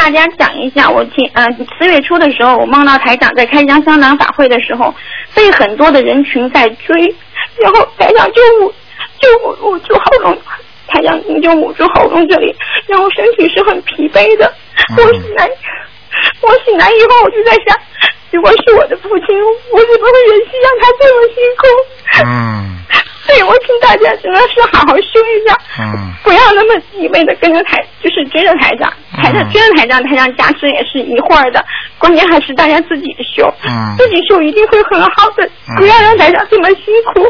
大家讲一下，我4月初的时候，我梦到台长在开箱香囊法会的时候，被很多的人群在追，然后台长就捂住喉咙，台长你就捂住喉咙这里，然后身体是很疲惫的。我醒来以后，我就在想，如果是我的父亲，我怎么会忍心让他这么辛苦？所以我请大家真的是好好修一下，不要那么疲惫的跟着就是追着台长，追着台长加持也是一会儿的，关键还是大家自己修，自己修一定会很好的，不要让台长这么辛苦。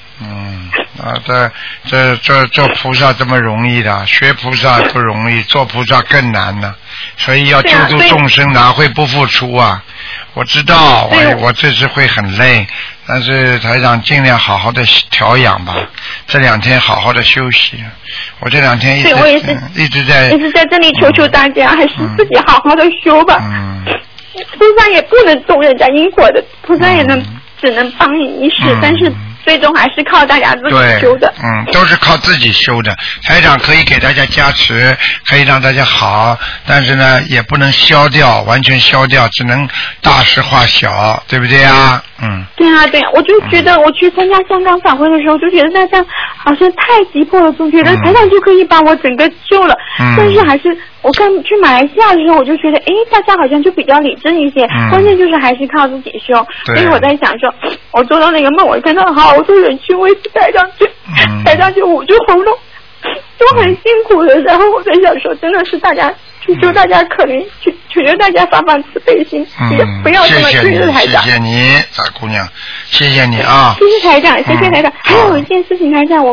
这菩萨这么容易的，学菩萨不容易，做菩萨更难呢。所以要救度众生，哪会不付出啊？我知道，我这次会很累，但是台长尽量好好的调养吧。这2天好好的休息，我这2天一直在这里求大家，还是自己好好的修吧。菩萨也不能动人家因果的，菩萨也只能帮你一时，但是最终还是靠大家自己修的。 都是靠自己修的。台长可以给大家加持，可以让大家好，但是呢，也不能完全消掉，只能大事化小，对不对啊？ 对啊，我就觉得我去参加香港法会的时候，就觉得大家好像太急迫了，总觉得台长就可以把我整个救了。但是还是我刚去马来西亚的时候，我就觉得大家好像就比较理智一些，关键就是还是靠自己修。所以我在想说，我做到那个梦，我看到好多人去为台长就捂住喉咙，都很辛苦的。然后我在想说，真的是大家去救大家可怜，求求大家发慈悲心，不要这么追着台长。 谢谢你，大姑娘，谢谢你啊！ 谢谢台长，谢谢台长。还有一件事情，台长，